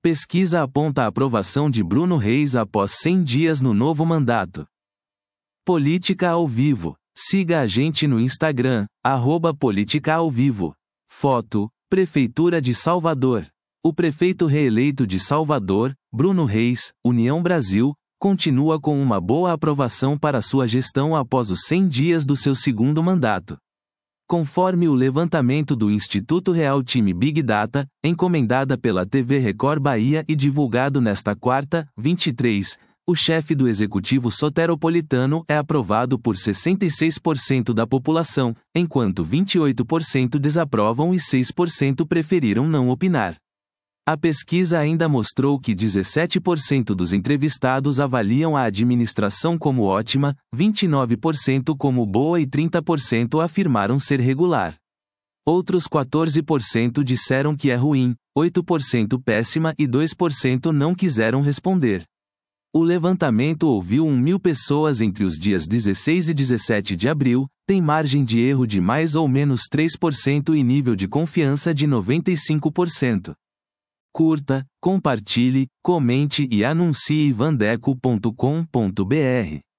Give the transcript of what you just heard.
Pesquisa aponta a aprovação de Bruno Reis após 100 dias no novo mandato. Política ao vivo. Siga a gente no Instagram, @políticaaovivo. Foto: Prefeitura de Salvador. O prefeito reeleito de Salvador, Bruno Reis, União Brasil, continua com uma boa aprovação para sua gestão após os 100 dias do seu segundo mandato. Conforme o levantamento do Instituto Real Time Big Data, encomendada pela TV Record Bahia e divulgado nesta quarta, 23, o chefe do executivo soteropolitano é aprovado por 66% da população, enquanto 28% desaprovam e 6% preferiram não opinar. A pesquisa ainda mostrou que 17% dos entrevistados avaliam a administração como ótima, 29% como boa e 30% afirmaram ser regular. Outros 14% disseram que é ruim, 8% péssima e 2% não quiseram responder. O levantamento ouviu 1.000 pessoas entre os dias 16 e 17 de abril, tem margem de erro de mais ou menos 3% e nível de confiança de 95%. Curta, compartilhe, comente e anuncie vandeco.com.br.